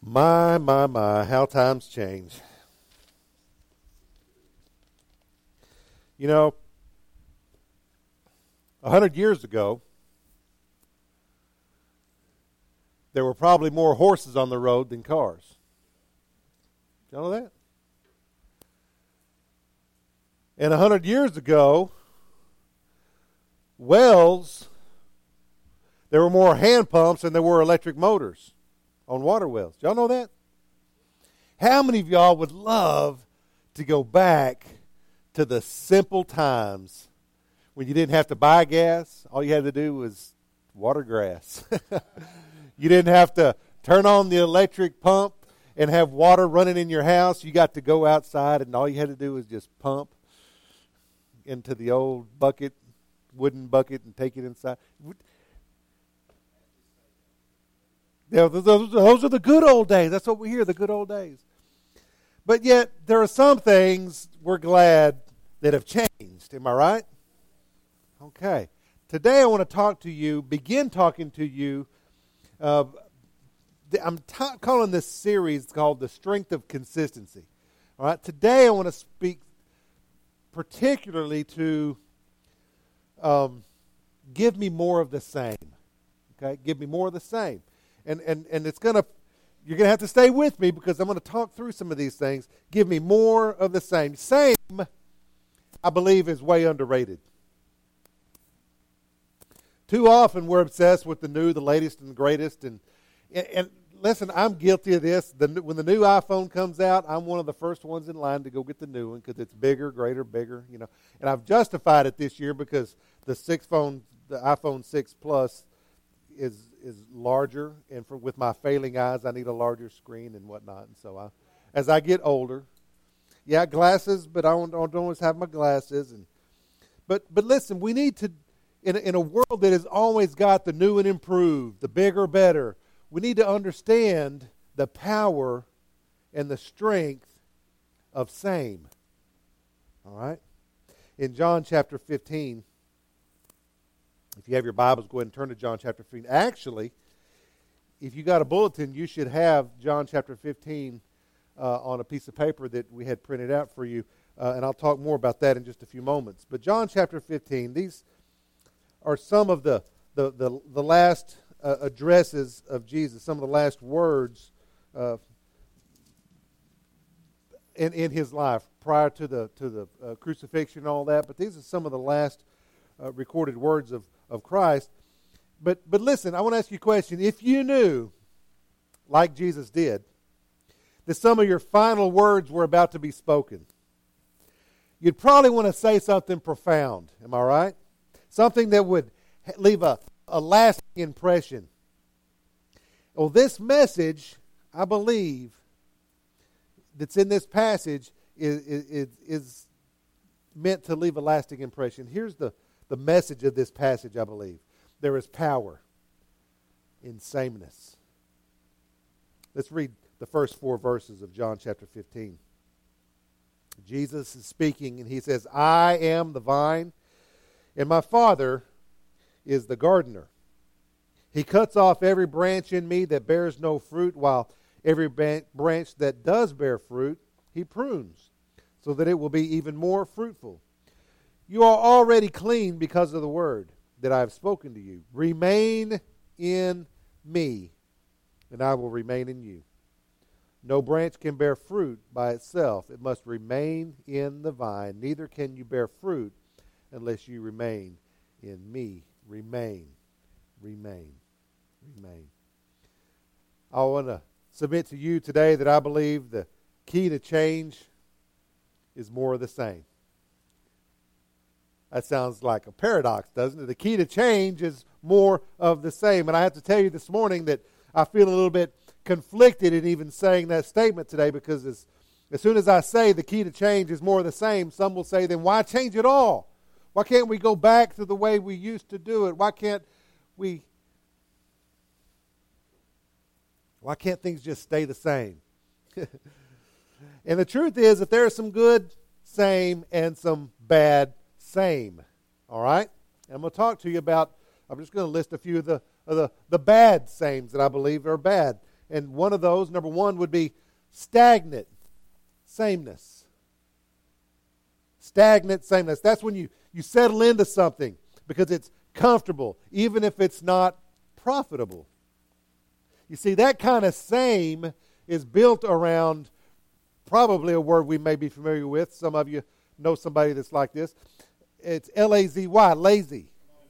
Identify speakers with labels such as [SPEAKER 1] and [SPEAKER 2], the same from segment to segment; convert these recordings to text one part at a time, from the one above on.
[SPEAKER 1] My, how times change. You know, 100 years ago, there were probably more horses on the road than cars. Did you know that? And 100 years ago, wells, there were more hand pumps than there were electric motors on water wells. Y'all know that? How many of y'all would love to go back to the simple times when you didn't have to buy gas? All you had to do was water grass. You didn't have to turn on the electric pump and have water running in your house. You got to go outside and all you had to do was just pump into the old bucket, wooden bucket, and take it inside. Yeah, those are the good old days. That's what we hear, the good old days. But yet, there are some things we're glad that have changed. Am I right? Okay. Today I want to begin talking to you. I'm calling this series called The Strength of Consistency. All right. Today I want to speak particularly to give me more of the same. Okay? Give me more of the same. And it's you're going to have to stay with me because I'm going to talk through some of these things. Give me more of the same. Same, I believe, is way underrated. Too often we're obsessed with the new, the latest, and the greatest. And listen, I'm guilty of this. When the new iPhone comes out, I'm one of the first ones in line to go get the new one because it's bigger, greater, bigger. You know, and I've justified it this year because the iPhone 6 Plus is larger, and with my failing eyes, I need a larger screen and whatnot. And so, as I get older, glasses, but I don't always have my glasses. But listen, we need to, in a world that has always got the new and improved, the bigger, better, we need to understand the power and the strength of same. All right? In John chapter 15, if you have your Bibles, go ahead and turn to John chapter 15. Actually, if you got a bulletin, you should have John chapter 15 on a piece of paper that we had printed out for you. And I'll talk more about that in just a few moments. But John chapter 15, these are some of the last addresses of Jesus, some of the last words in his life prior to the crucifixion and all that. But these are some of the last recorded words of Christ. But listen, I want to ask you a question. If you knew, like Jesus did, that some of your final words were about to be spoken, you'd probably want to say something profound. Am I right? Something that would leave a lasting impression. Well, this message, I believe, that's in this passage is meant to leave a lasting impression. Here's the message of this passage, I believe. There is power in sameness. Let's read the first 4 verses of John chapter 15. Jesus is speaking, and he says, I am the vine, and my Father is the gardener. He cuts off every branch in me that bears no fruit, while every branch that does bear fruit, he prunes, so that it will be even more fruitful. You are already clean because of the word that I have spoken to you. Remain in me, and I will remain in you. No branch can bear fruit by itself. It must remain in the vine. Neither can you bear fruit unless you remain in me. Remain. I want to submit to you today that I believe the key to change is more of the same. That sounds like a paradox, doesn't it? The key to change is more of the same. And I have to tell you this morning that I feel a little bit conflicted in even saying that statement today, because as soon as I say the key to change is more of the same, some will say, then why change it all? Why can't we go back to the way we used to do it? Why can't things just stay the same? And the truth is that there are some good same and some bad same. All right? And I'm going to talk to you about, I'm just going to list a few of the bad sames that I believe are bad. And one of those, number one, would be stagnant sameness. Stagnant sameness. That's when you settle into something because it's comfortable, even if it's not profitable. You see, that kind of same is built around probably a word we may be familiar with. Some of you know somebody that's like this. It's L-A-Z-Y, lazy.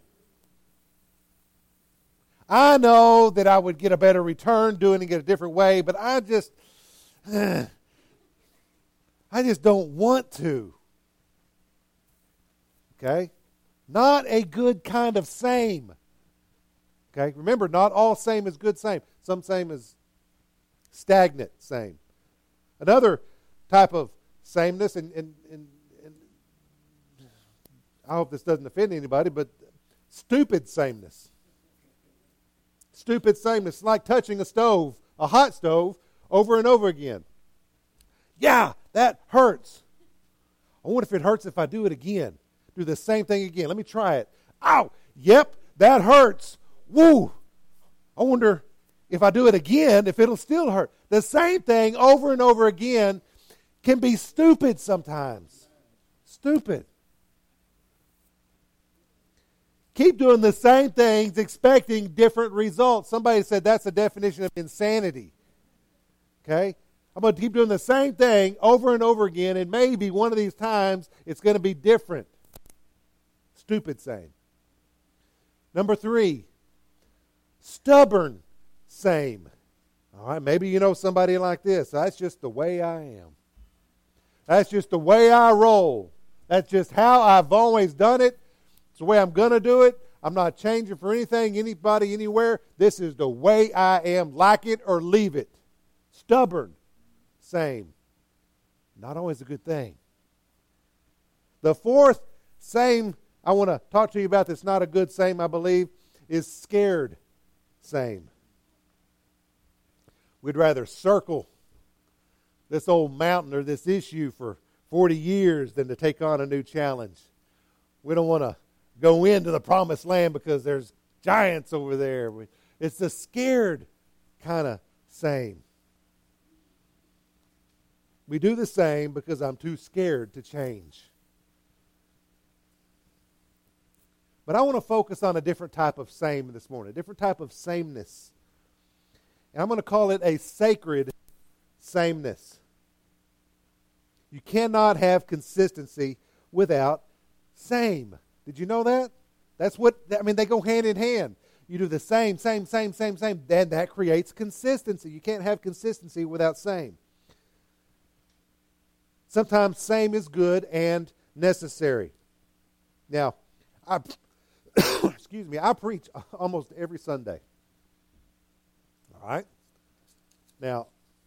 [SPEAKER 1] I know that I would get a better return doing it a different way, but I just don't want to. Okay? Not a good kind of same. Okay? Remember, not all same is good same. Some same is stagnant same. Another type of sameness, and I hope this doesn't offend anybody, but stupid sameness. Stupid sameness, like touching a stove, a hot stove, over and over again. Yeah, that hurts. I wonder if it hurts if I do it again. Do the same thing again. Let me try it. Ow! Yep, that hurts. Woo! I wonder if I do it again, if it'll still hurt. The same thing over and over again can be stupid sometimes. Stupid. Keep doing the same things, expecting different results. Somebody said that's a definition of insanity. Okay? I'm going to keep doing the same thing over and over again, and maybe one of these times it's going to be different. Stupid same. Number 3, stubborn same. All right, maybe you know somebody like this. That's just the way I am. That's just the way I roll. That's just how I've always done it. It's the way I'm going to do it. I'm not changing for anything, anybody, anywhere. This is the way I am. Like it or leave it. Stubborn. Same. Not always a good thing. The 4th same I want to talk to you about that's not a good same, I believe, is scared same. We'd rather circle this old mountain or this issue for 40 years than to take on a new challenge. We don't want to go into the promised land because there's giants over there. It's the scared kind of same. We do the same because I'm too scared to change. But I want to focus on a different type of same this morning, a different type of sameness. And I'm going to call it a sacred sameness. You cannot have consistency without same. Did you know that? That's what, they go hand in hand. You do the same, then that creates consistency. You can't have consistency without same. Sometimes same is good and necessary. Now, I preach almost every Sunday. All right? Now,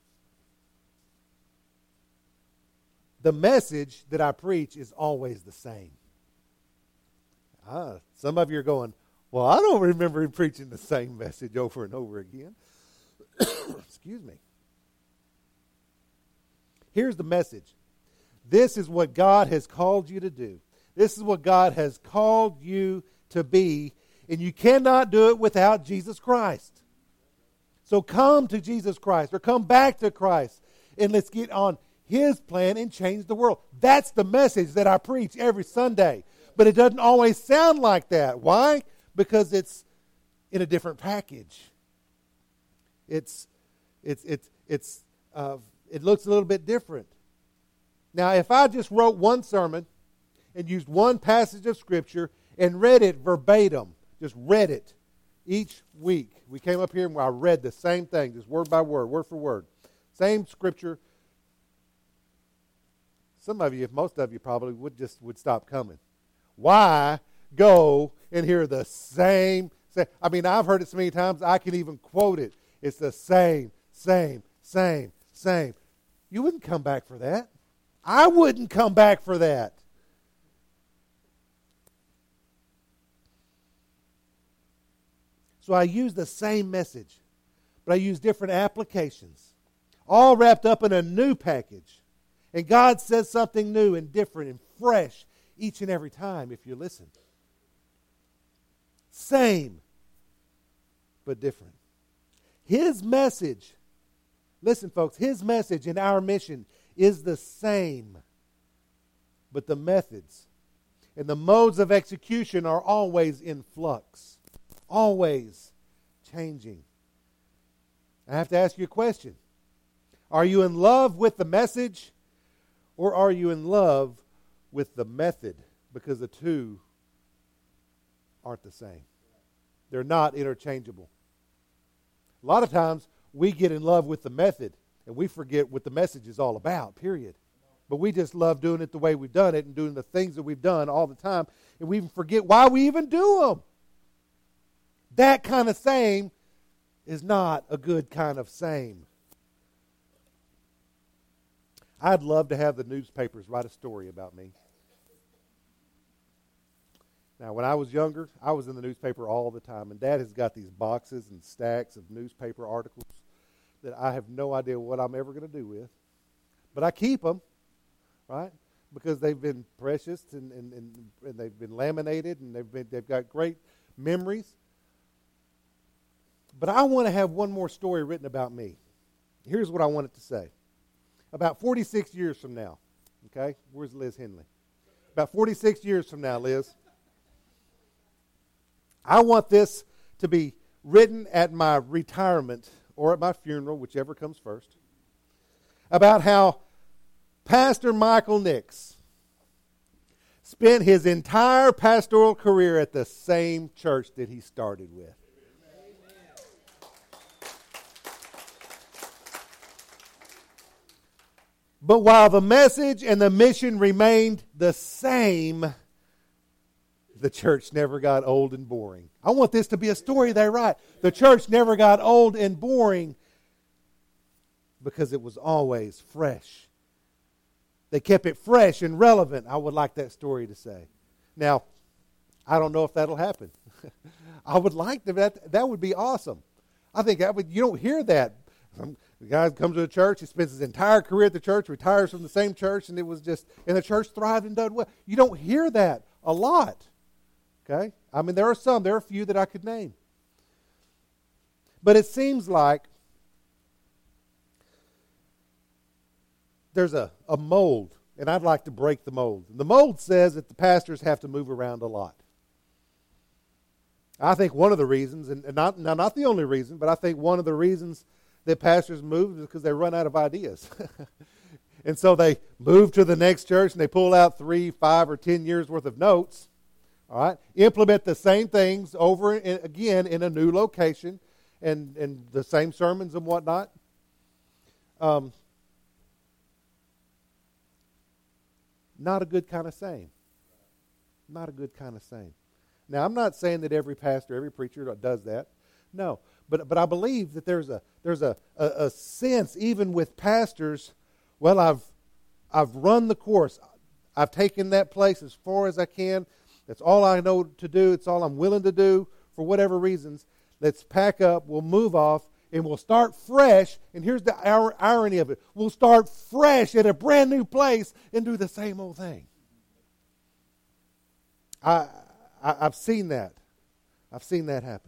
[SPEAKER 1] the message that I preach is always the same. Some of you are going, well, I don't remember preaching the same message over and over again. Excuse me. Here's the message. This is what God has called you to do. This is what God has called you to be, and you cannot do it without Jesus Christ. So come to Jesus Christ, or come back to Christ, and let's get on His plan and change the world. That's the message that I preach every Sunday. But it doesn't always sound like that. Why? Because it's in a different package. It looks a little bit different. Now, if I just wrote one sermon and used one passage of Scripture and read it verbatim, just read it each week. We came up here and I read the same thing, just word by word, word for word. Same Scripture. Some of you, most of you probably would stop coming. Why go and hear the same? I've heard it so many times I can even quote it. It's the same. You wouldn't come back for that. I wouldn't come back for that. So I use the same message, but I use different applications, all wrapped up in a new package. And God says something new and different and fresh each and every time if you listen. Same, but different. His message Listen, folks, his message and our mission is the same. But the methods and the modes of execution are always in flux. Always changing. I have to ask you a question. Are you in love with the message, or are you in love with the method? Because the two aren't the same. They're not interchangeable. A lot of times we get in love with the method and we forget what the message is all about, period. But we just love doing it the way we've done it and doing the things that we've done all the time, and we even forget why we even do them. That kind of same is not a good kind of same. I'd love to have the newspapers write a story about me. Now, when I was younger, I was in the newspaper all the time, and Dad has got these boxes and stacks of newspaper articles that I have no idea what I'm ever going to do with. But I keep them, right? Because they've been precious and they've been laminated and they've got great memories. But I want to have one more story written about me. Here's what I want it to say. About 46 years from now, okay? Where's Liz Henley? About 46 years from now, Liz. I want this to be written at my retirement or at my funeral, whichever comes first, about how Pastor Michael Nix spent his entire pastoral career at the same church that he started with. But while the message and the mission remained the same, the church never got old and boring. I want this to be a story they write. The church never got old and boring because it was always fresh. They kept it fresh and relevant, I would like that story to say. Now, I don't know if that'll happen. I would like that. That would be awesome. I think you don't hear that. The guy comes to the church, he spends his entire career at the church, retires from the same church, and the church thrived and done well. You don't hear that a lot. Okay? I mean, there are a few that I could name. But it seems like there's a mold, and I'd like to break the mold. The mold says that the pastors have to move around a lot. I think one of the reasons, and not the only reason, but I think one of the reasons that pastors move is because they run out of ideas. And so they move to the next church and they pull out 3, 5, or 10 years worth of notes. All right, implement the same things over and again in a new location, and the same sermons and whatnot. Not a good kind of same. Not a good kind of same. Now, I'm not saying that every pastor, every preacher does that. No, but I believe that there's a sense even with pastors. Well, I've run the course. I've taken that place as far as I can. That's all I know to do. It's all I'm willing to do for whatever reasons. Let's pack up. We'll move off, and we'll start fresh. And here's the irony of it. We'll start fresh at a brand new place and do the same old thing. I've seen that. I've seen that happen.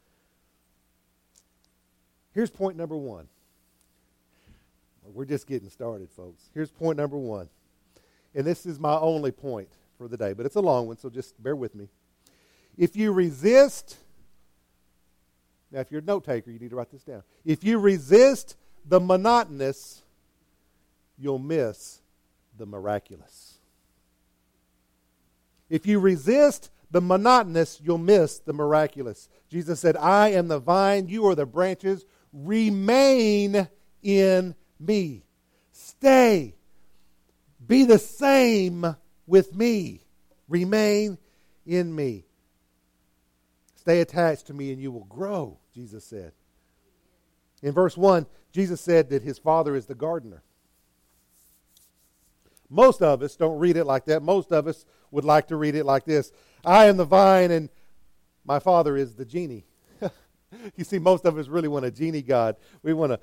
[SPEAKER 1] Here's point number one. We're just getting started, folks. Here's point number one. And this is my only point for the day, but it's a long one, so just bear with me. If you resist, now if you're a note taker, you need to write this down. If you resist the monotonous, you'll miss the miraculous. If you resist the monotonous, you'll miss the miraculous. Jesus said, I am the vine, you are the branches. Remain in me. Stay. Be the same with me. Remain in me. Stay attached to me and you will grow, Jesus said. In verse 1, Jesus said that his Father is the gardener. Most of us don't read it like that. Most of us would like to read it like this. I am the vine and my Father is the genie. You see, most of us really want a genie God. We want to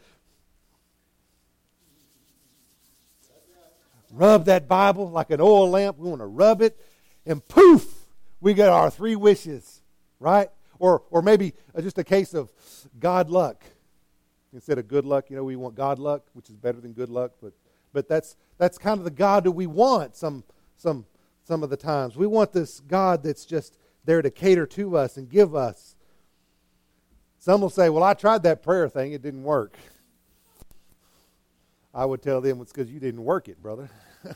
[SPEAKER 1] rub that Bible like an oil lamp. We want to rub it, and poof, we get our 3 wishes, right? Or maybe just a case of God luck. Instead of good luck, we want God luck, which is better than good luck. But that's kind of the God that we want some of the times. We want this God that's just there to cater to us and give us. Some will say, well, I tried that prayer thing. It didn't work. I would tell them it's because you didn't work it, brother.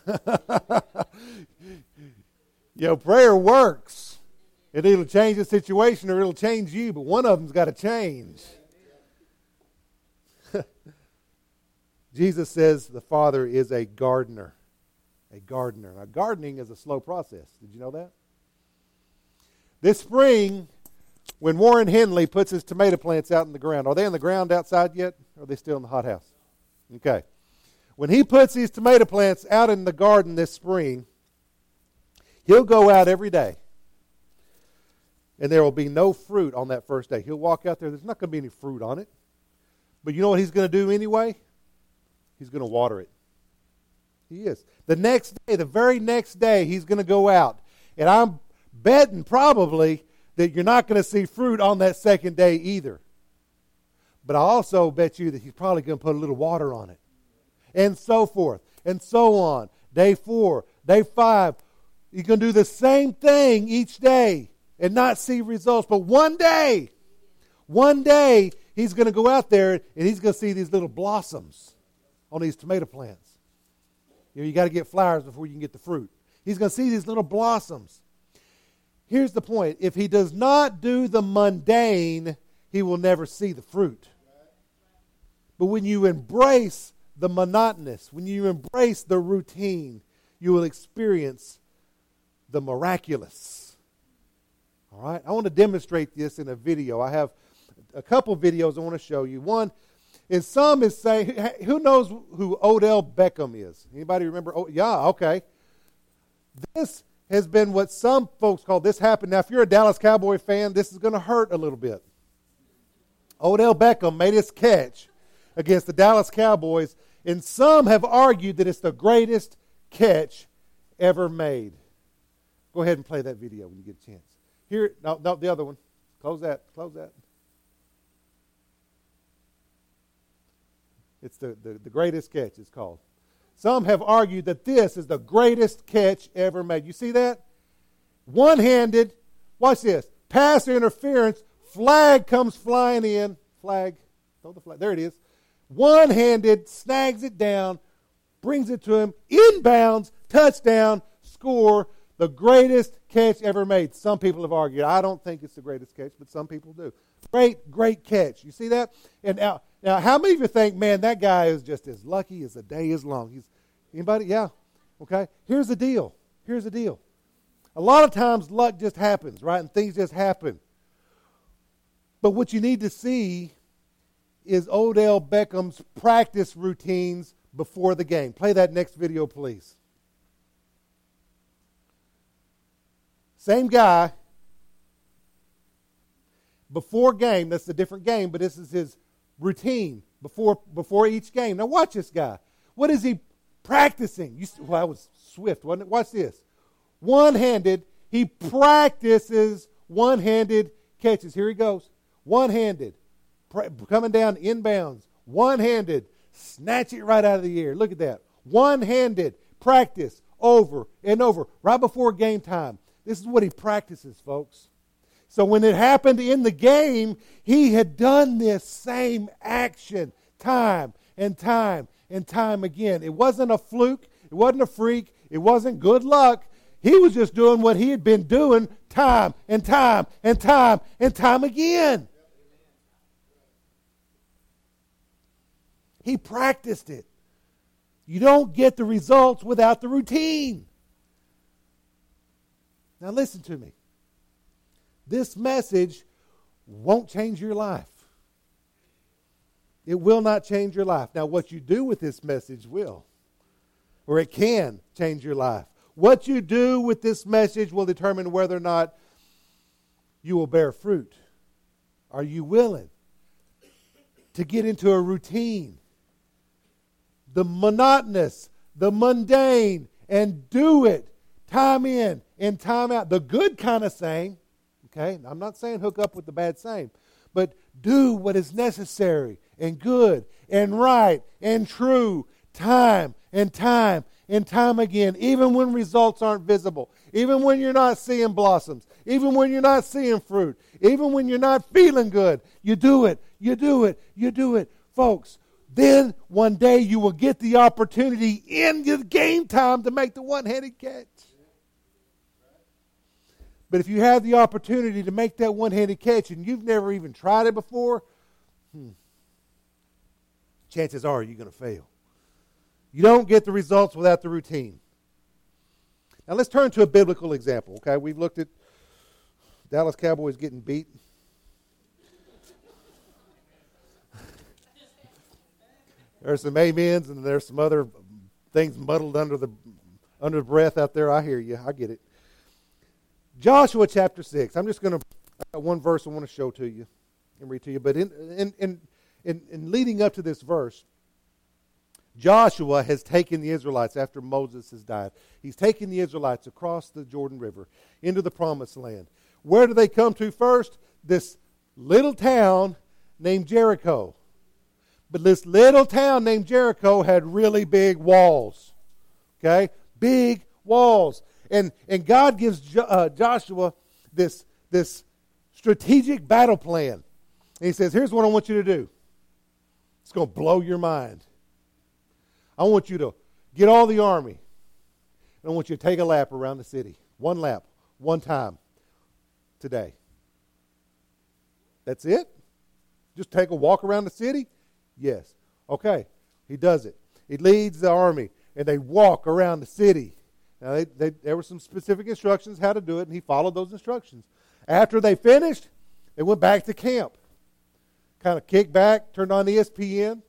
[SPEAKER 1] Prayer works. It either change the situation or it'll change you, but one of them's got to change. Jesus says the Father is a gardener. A gardener. Now, gardening is a slow process. Did you know that? This spring, when Warren Henley puts his tomato plants out in the ground, are they in the ground outside yet? Or are they still in the hothouse? Okay. When he puts these tomato plants out in the garden this spring, he'll go out every day. And there will be no fruit on that first day. He'll walk out there. There's not going to be any fruit on it. But you know what he's going to do anyway? He's going to water it. He is. The next day, the very next day, he's going to go out. And I'm betting probably that you're not going to see fruit on that second day either. But I also bet you that he's probably going to put a little water on it. And so forth. And so on. Day 4, day 5. He's going to do the same thing each day and not see results. But one day, he's going to go out there and he's going to see these little blossoms on these tomato plants. You got to get flowers before you can get the fruit. He's going to see these little blossoms. Here's the point. If he does not do the mundane, he will never see the fruit. But when you embrace the monotonous, when you embrace the routine, you will experience the miraculous. All right? I want to demonstrate this in a video. I have a couple videos I want to show you. One is some is saying, who knows who Odell Beckham is? Anybody remember? Oh, yeah, okay. This has been what some folks call this happened. Now, if you're a Dallas Cowboy fan, this is going to hurt a little bit. Odell Beckham made his catch against the Dallas Cowboys, and some have argued that it's the greatest catch ever made. Go ahead and play that video when you get a chance. Here, no, the other one. Close that. It's the greatest catch, it's called. Some have argued that this is the greatest catch ever made. You see that? One-handed. Watch this. Pass interference. Flag comes flying in. Flag. Throw the flag. There it is. One-handed. Snags it down. Brings it to him. Inbounds. Touchdown. Score. The greatest catch ever made. Some people have argued. I don't think it's the greatest catch, but some people do. Great catch. You see that? And now, how many of you think, man, that guy is just as lucky as the day is long? Anybody? Yeah. Okay. Here's the deal. A lot of times luck just happens, right? And things just happen. But what you need to see is Odell Beckham's practice routines before the game. Play that next video, please. Same guy. Before game, that's a different game, but this is his routine before each game. Now watch this guy. What is he practicing? That was swift, wasn't it? Watch this. One-handed. He practices one-handed catches. Here he goes. One-handed. Coming down inbounds. One-handed. Snatch it right out of the air. Look at that. One-handed. Practice over and over. Right before game time. This is what he practices, folks. So when it happened in the game, he had done this same action time and time and time again. It wasn't a fluke. It wasn't a freak. It wasn't good luck. He was just doing what he had been doing time and time and time and time again. He practiced it. You don't get the results without the routine. Now listen to me. This message won't change your life. It will not change your life. Now, what you do with this message will, or it can change your life. What you do with this message will determine whether or not you will bear fruit. Are you willing to get into a routine, the monotonous, the mundane, and do it time in and time out? The good kind of saying. Okay, I'm not saying hook up with the bad saying, but do what is necessary and good and right and true time and time and time again, even when results aren't visible, even when you're not seeing blossoms, even when you're not seeing fruit, even when you're not feeling good. You do it, you do it, you do it. Folks, then one day you will get the opportunity in your game time to make the one-handed catch. But if you have the opportunity to make that one-handed catch and you've never even tried it before, chances are you're going to fail. You don't get the results without the routine. Now let's turn to a biblical example, okay? We've looked at Dallas Cowboys getting beat. There's some amens and there's some other things muddled under the breath out there. I hear you. I get it. Joshua chapter 6. I'm just going to, I got one verse I want to show to you and read to you. But in leading up to this verse, Joshua has taken the Israelites after Moses has died. He's taken the Israelites across the Jordan River into the promised land. Where do they come to first? This little town named Jericho. But this little town named Jericho had really big walls. Okay? Big walls. And God gives Joshua this strategic battle plan. And he says, here's what I want you to do. It's going to blow your mind. I want you to get all the army. And I want you to take a lap around the city. One lap, one time today. That's it? Just take a walk around the city? Yes. Okay. He does it. He leads the army, and they walk around the city. Now, there were some specific instructions how to do it, and he followed those instructions. After they finished, they went back to camp. Kind of kicked back, turned on ESPN,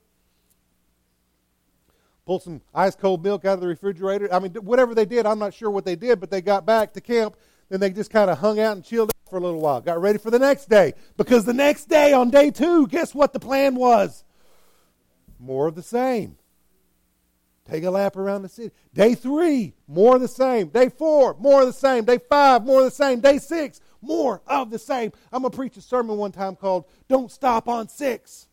[SPEAKER 1] pulled some ice-cold milk out of the refrigerator. I mean, whatever they did, I'm not sure what they did, but they got back to camp. Then they just kind of hung out and chilled out for a little while. Got ready for the next day. Because the next day, on day 2, guess what the plan was? More of the same. Take a lap around the city. Day 3, more of the same. Day 4, more of the same. Day 5, more of the same. Day 6, more of the same. I'm going to preach a sermon one time called Don't Stop on 6.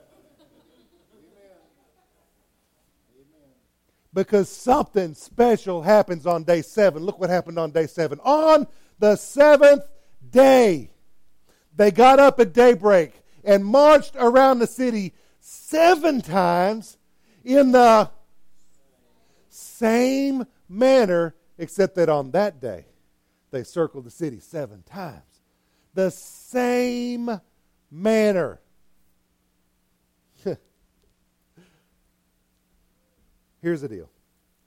[SPEAKER 1] Because something special happens on day 7. Look what happened on day 7. On the 7th day, they got up at daybreak and marched around the city 7 times in the same manner, except that on that day, they circled the city 7 times. The same manner. Here's the deal.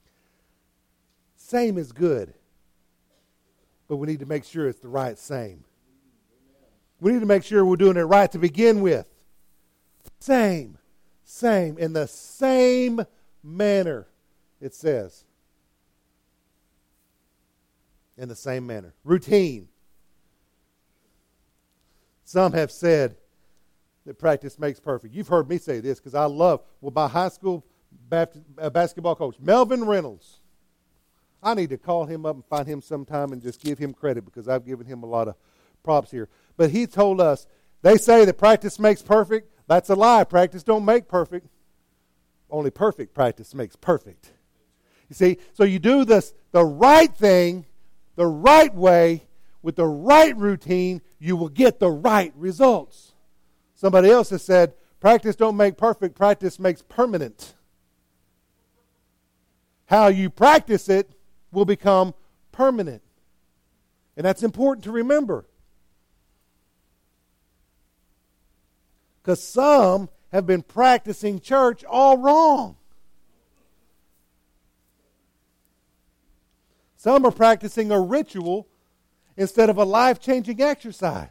[SPEAKER 1] Same is good, but we need to make sure it's the right same. We need to make sure we're doing it right to begin with. Same, in the same manner, it says. In the same manner. Routine. Some have said that practice makes perfect. You've heard me say this because I love, my high school basketball coach, Melvin Reynolds. I need to call him up and find him sometime and just give him credit because I've given him a lot of props here. But he told us, they say that practice makes perfect. That's a lie. Practice don't make perfect. Only perfect practice makes perfect. You see, so you do this, the right thing, the right way, with the right routine, you will get the right results. Somebody else has said, practice don't make perfect, practice makes permanent. How you practice it will become permanent. And that's important to remember. Because some have been practicing church all wrong. Some are practicing a ritual instead of a life-changing exercise.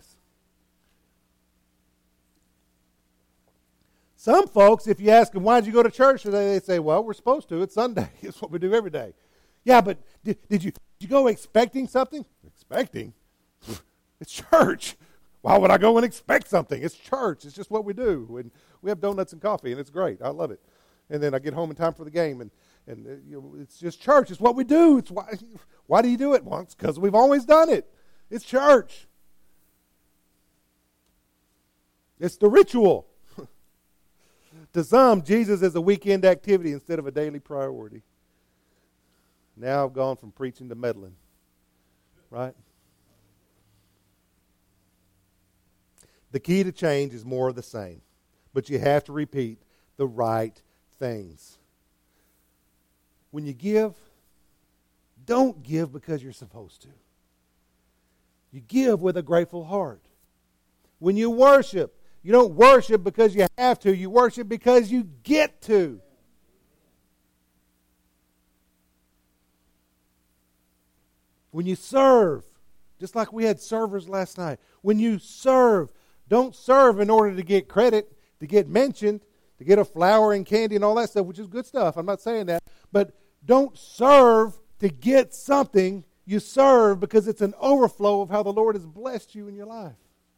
[SPEAKER 1] Some folks, if you ask them, why did you go to church today? They say, well, we're supposed to. It's Sunday. It's what we do every day. Yeah, but did you go expecting something? Expecting? It's church. Why would I go and expect something? It's church. It's just what we do. And we have donuts and coffee, and it's great. I love it. And then I get home in time for the game, and it's just church. It's what we do. It's why do you do it? Well, it's because we've always done it. It's church. It's the ritual. To some, Jesus is a weekend activity instead of a daily priority. Now I've gone from preaching to meddling. Right? The key to change is more of the same. But you have to repeat the right things. When you give, don't give because you're supposed to. You give with a grateful heart. When you worship, you don't worship because you have to. You worship because you get to. When you serve, just like we had servers last night, when you serve, don't serve in order to get credit, to get mentioned, to get a flower and candy and all that stuff, which is good stuff. I'm not saying that. But don't serve to get something. You serve because it's an overflow of how the Lord has blessed you in your life.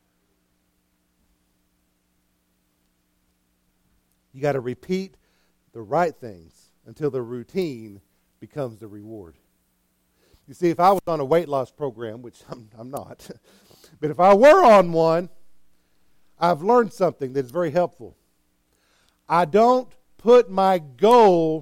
[SPEAKER 1] You got to repeat the right things until the routine becomes the reward. You see, if I was on a weight loss program, which I'm not, but if I were on one, I've learned something that is very helpful. I don't put my goal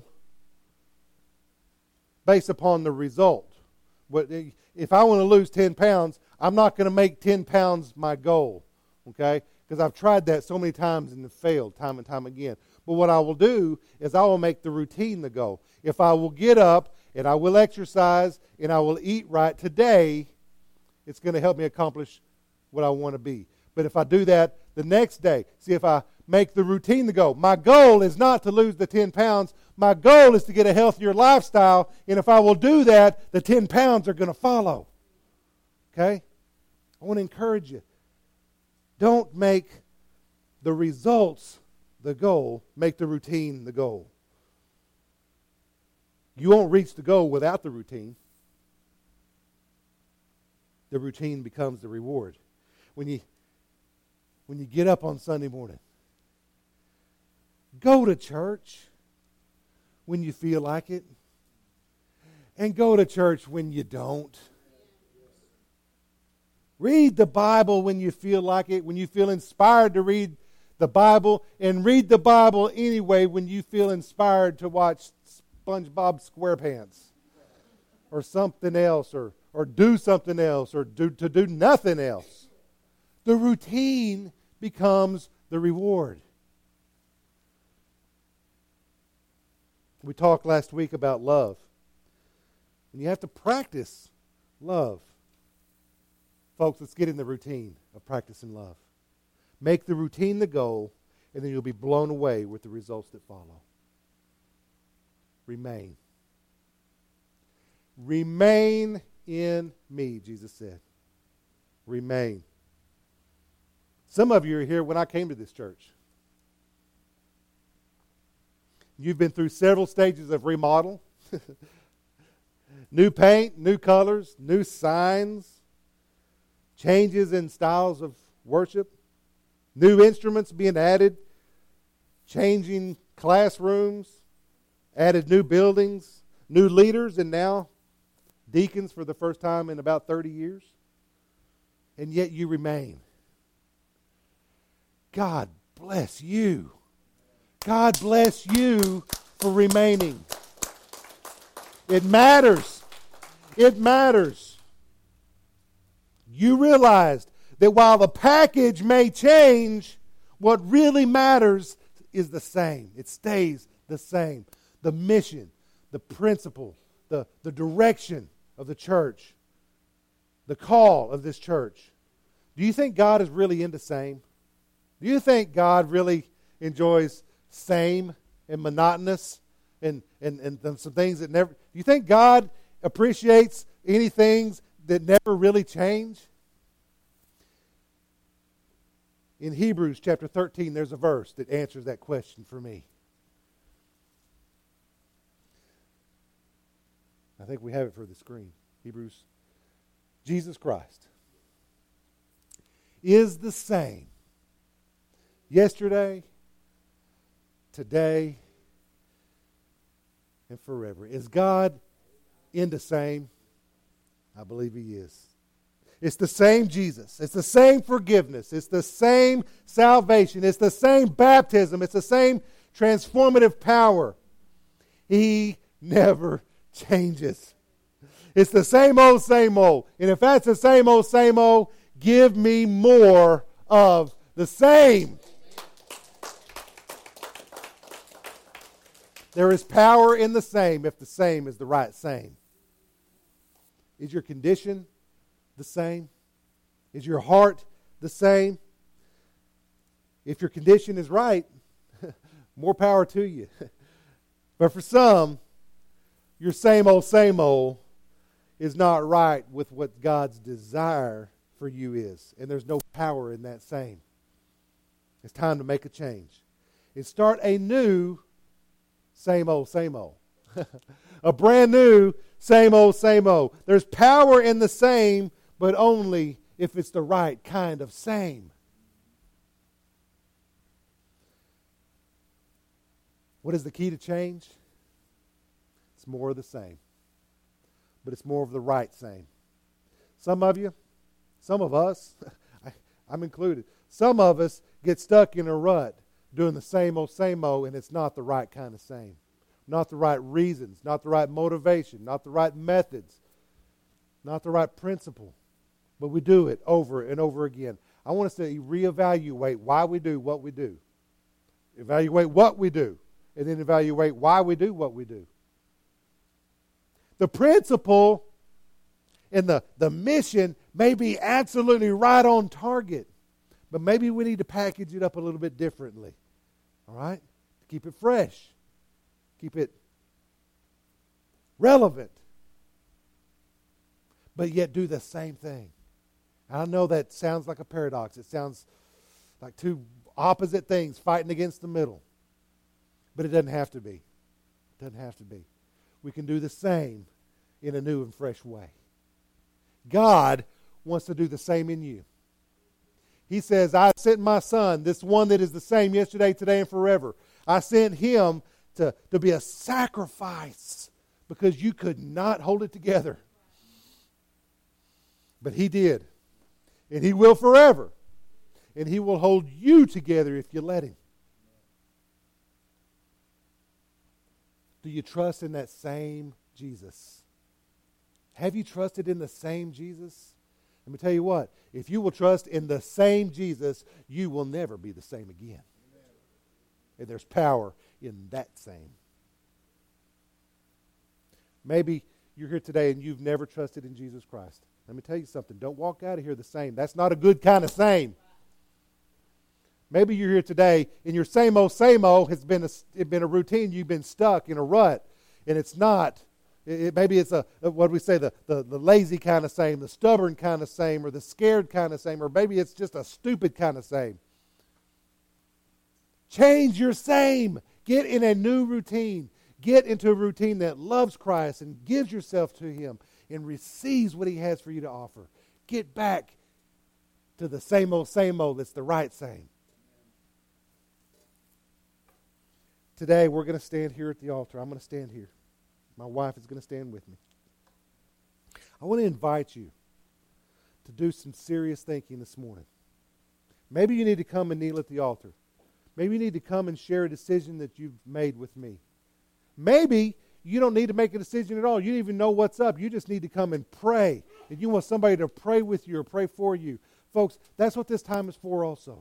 [SPEAKER 1] based upon the result. If I want to lose 10 pounds, I'm not going to make 10 pounds my goal, okay? Because I've tried that so many times and failed time and time again. But what I will do is I will make the routine the goal. If I will get up and I will exercise and I will eat right today, it's going to help me accomplish what I want to be. But if I do that the next day, see, if I make the routine the goal, my goal is not to lose the 10 pounds. My goal is to get a healthier lifestyle. And if I will do that, the 10 pounds are going to follow. Okay? I want to encourage you. Don't make the results the goal. Make the routine the goal. You won't reach the goal without the routine. The routine becomes the reward. When you get up on Sunday morning, go to church when you feel like it, and go to church when you don't. Read the Bible when you feel like it, when you feel inspired to read the Bible, and read the Bible anyway when you feel inspired to watch SpongeBob SquarePants or something else, or do something else, or to do nothing else. The routine becomes the reward. We talked last week about love. And you have to practice love. Folks, let's get in the routine of practicing love. Make the routine the goal, and then you'll be blown away with the results that follow. Remain. Remain in me, Jesus said. Remain. Some of you are here when I came to this church. You've been through several stages of remodel. New paint, new colors, new signs, changes in styles of worship, new instruments being added, changing classrooms, added new buildings, new leaders, and now deacons for the first time in about 30 years. And yet you remain. God bless you. God bless you for remaining. It matters. It matters. You realized that while the package may change, what really matters is the same. It stays the same. The mission, the principle, the direction of the church, the call of this church. Do you think God is really into same? Do you think God really enjoys same and monotonous and some things that never... Do you think God appreciates any things that never really change? In Hebrews chapter 13, there's a verse that answers that question for me. I think we have it for the screen. Hebrews. Jesus Christ is the same yesterday, today, and forever. Is God in the same? I believe He is. It's the same Jesus. It's the same forgiveness. It's the same salvation. It's the same baptism. It's the same transformative power. He never changes. It's the same old, same old. And if that's the same old, give me more of the same. There is power in the same if the same is the right same. Is your condition the same? Is your heart the same? If your condition is right, more power to you. But for some, your same old is not right with what God's desire for you is. And there's no power in that same. It's time to make a change. And start a new same old. A brand new same old. There's power in the same, but only if it's the right kind of same. What is the key to change? It's more of the same. But it's more of the right same. Some of us, I'm included, some of us get stuck in a rut doing the same old, and it's not the right kind of same. Not the right reasons, not the right motivation, not the right methods, not the right principle. But we do it over and over again. I want us to reevaluate why we do what we do. Evaluate what we do, and then evaluate why we do what we do. The principle and the mission may be absolutely right on target, but maybe we need to package it up a little bit differently. All right? To keep it fresh. Keep it relevant. But yet do the same thing. I know that sounds like a paradox. It sounds like two opposite things fighting against the middle. But it doesn't have to be. It doesn't have to be. We can do the same in a new and fresh way. God wants to do the same in you. He says, I sent my son, this one that is the same yesterday, today, and forever. I sent him to be a sacrifice because you could not hold it together. But he did. And he will forever. And he will hold you together if you let him. Do you trust in that same Jesus? Have you trusted in the same Jesus? Let me tell you what. If you will trust in the same Jesus, you will never be the same again. And there's power in that same. Maybe you're here today and you've never trusted in Jesus Christ. Let me tell you something. Don't walk out of here the same. That's not a good kind of same. Maybe you're here today and your same old has been a routine. You've been stuck in a rut. And it's not. Maybe it's what we say, the lazy kind of same, the stubborn kind of same, or the scared kind of same, or maybe it's just a stupid kind of same. Change your same. Get in a new routine. Get into a routine that loves Christ and gives yourself to Him and receives what He has for you to offer. Get back to the same old that's the right same. Today, we're going to stand here at the altar. I'm going to stand here. My wife is going to stand with me. I want to invite you to do some serious thinking this morning. Maybe you need to come and kneel at the altar. Maybe you need to come and share a decision that you've made with me. Maybe you don't need to make a decision at all. You don't even know what's up. You just need to come and pray. And you want somebody to pray with you or pray for you. Folks, that's what this time is for also.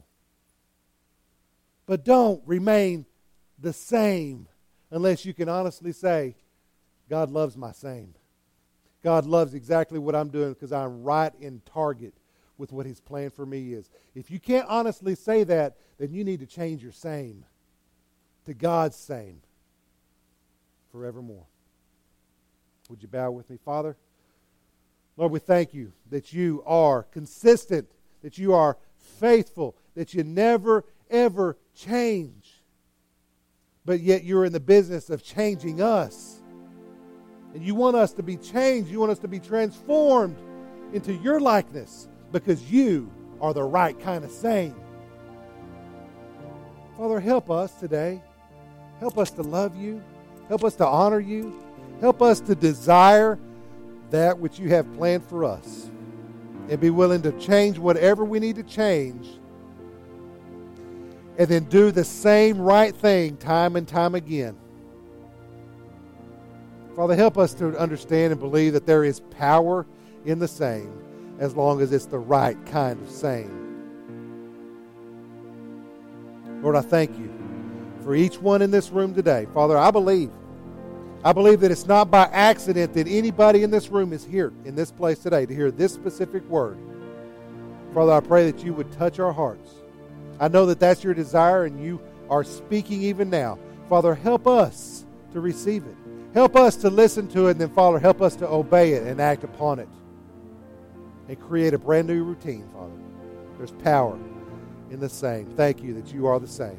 [SPEAKER 1] But don't remain the same unless you can honestly say, God loves my same. God loves exactly what I'm doing because I'm right in target with what His plan for me is. If you can't honestly say that, then you need to change your same to God's same forevermore. Would you bow with me? Father, Lord, we thank you that you are consistent, that you are faithful, that you never, ever change. But yet you're in the business of changing us. And you want us to be changed. You want us to be transformed into your likeness because you are the right kind of same. Father, help us today. Help us to love you. Help us to honor you. Help us to desire that which you have planned for us. And be willing to change whatever we need to change and then do the same right thing time and time again. Father, help us to understand and believe that there is power in the same as long as it's the right kind of same. Lord, I thank you for each one in this room today. Father, I believe that it's not by accident that anybody in this room is here in this place today to hear this specific word. Father, I pray that you would touch our hearts. I know that that's your desire and you are speaking even now. Father, help us to receive it. Help us to listen to it, and then, Father, help us to obey it and act upon it and create a brand new routine, Father. There's power in the same. Thank you that you are the same.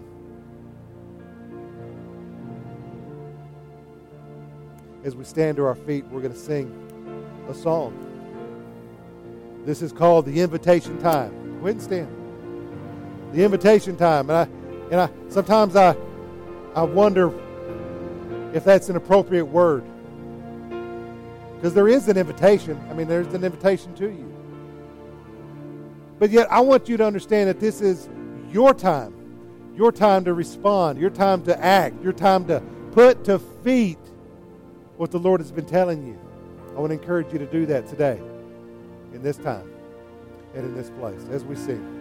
[SPEAKER 1] As we stand to our feet, we're going to sing a song. This is called The Invitation Time. Go ahead and stand. The Invitation Time. And I sometimes I wonder if that's an appropriate word. Because there is an invitation. I mean, there's an invitation to you. But yet, I want you to understand that this is your time. Your time to respond. Your time to act. Your time to put to feet what the Lord has been telling you. I want to encourage you to do that today, in this time, and in this place, as we sing.